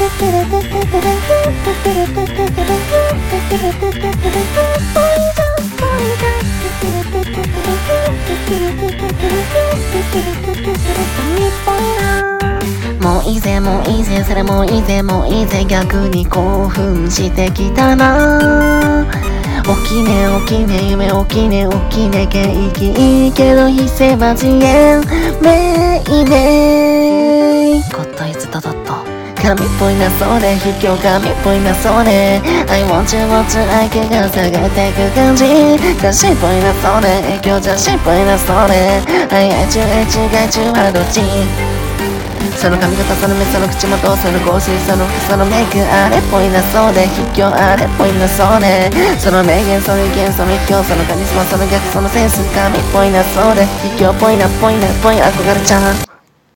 もういいぜもういいぜそれもういいぜもういいぜ逆に興奮してきたな起きね起きね夢起きね起きね景気いいけど非せまじえんめいめいゴッドイズドドット神っぽいなそうで卑怯神っぽいなそうで I want you want you 愛気が下がってく感じ雑誌っぽいなそうで影響雑誌っぽいなそうで I hate you hate you hate you はどっちその髪型その目その口元その香水その服そのメイクあれっぽいなそうで卑怯あれっぽいなそうでその名言その意見その一挙そのカリスマその逆そのセンス神っぽいなそうで卑怯っぽいなっぽいなっぽい憧れちゃう